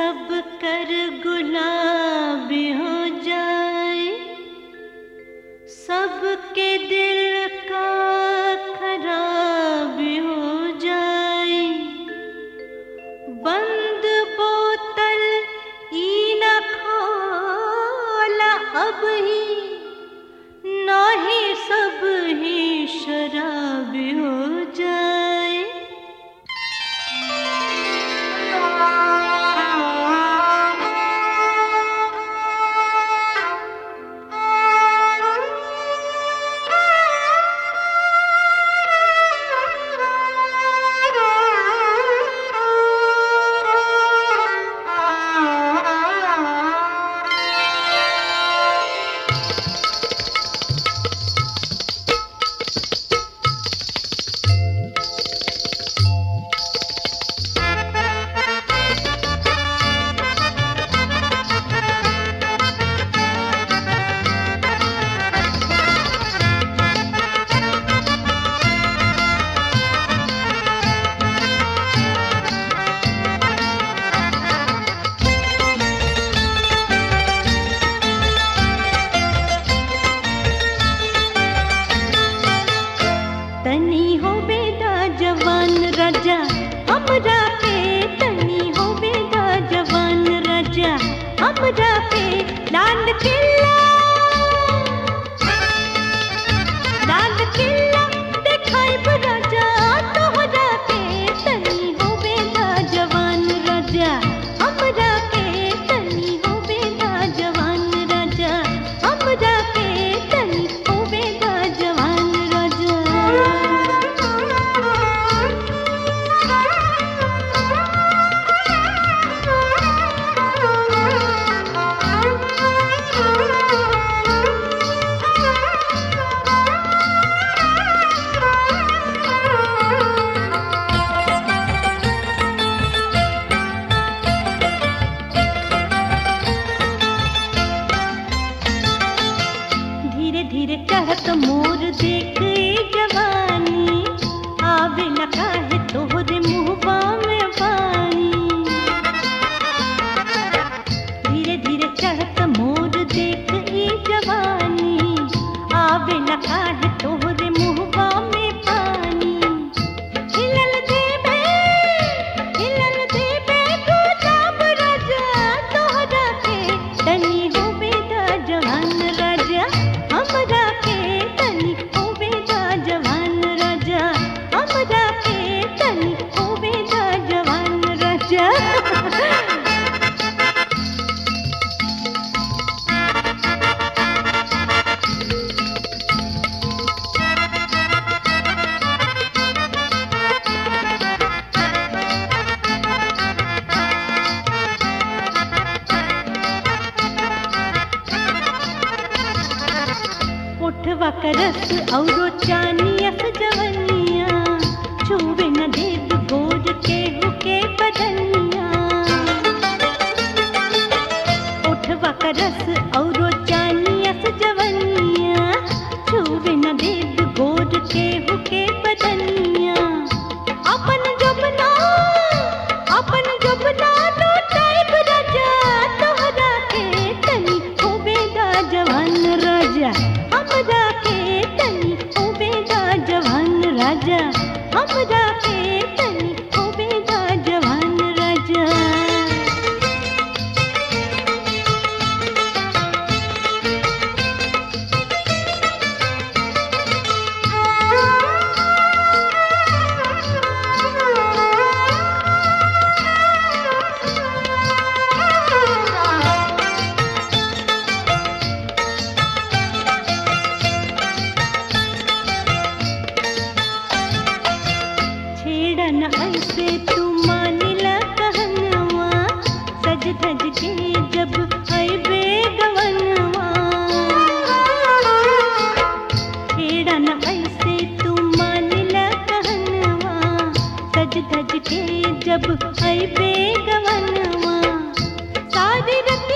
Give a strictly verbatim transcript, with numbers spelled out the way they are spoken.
सब कर गुलाबी हो जाए, सबके दिल का खराबी हो जाए। बंद बोतल ई न खोला अब ही, ना ही सब ही शराबी हो जाए। तनी हो बेदा जवान राजा हमरा पे, तनी हो बेदा जवान राजा हमरा पे। लाल किला लाल किला देखाइब राजा तोहरा पे, तनी हो बेदा जवान राजा हमरा पे, तनी हो बेदा जवान राजा हमरा पे, तनी हो बेदा जवान राजा। धीरे धीरे चढ़त मोर देख जवानी, आवे न काहे तोहरे मुहबा में पानी। धीरे धीरे चढ़त मोर देख जवानी, आवे न काहे तोहरे मुहबा में पानी। हिलल देबे हिलल देबे गुलाब राजा तोहरा के, तनी हो बेदा जवान राजा हमरा के, तनी हो बेदा जवान राजा हमरा के, तनी हो बेदा जवान राजा। उठवा करस औरो चानियस जवनिया, छुवे न देव गोर के हुके बदनिया। उठवा करस औरो चानियस जवनिया, छुवे न देव गोर के हुके बदनिया। अपन जबना अपन जबना लौटाइब राजा तोहरा के, तनी हो बेदा जवान राजा हमरा के, तनी हो बेदा जवान राजा हमरा के, तनी हो बेदा जवान राजा। छेड़न ऐसे तू मानिला कहनवा, सज धज के जब अइबे गवनवा। छेड़न ऐसे तू मानिला कहनवा, सज धज के जब अइबे गवनवा। सारी रत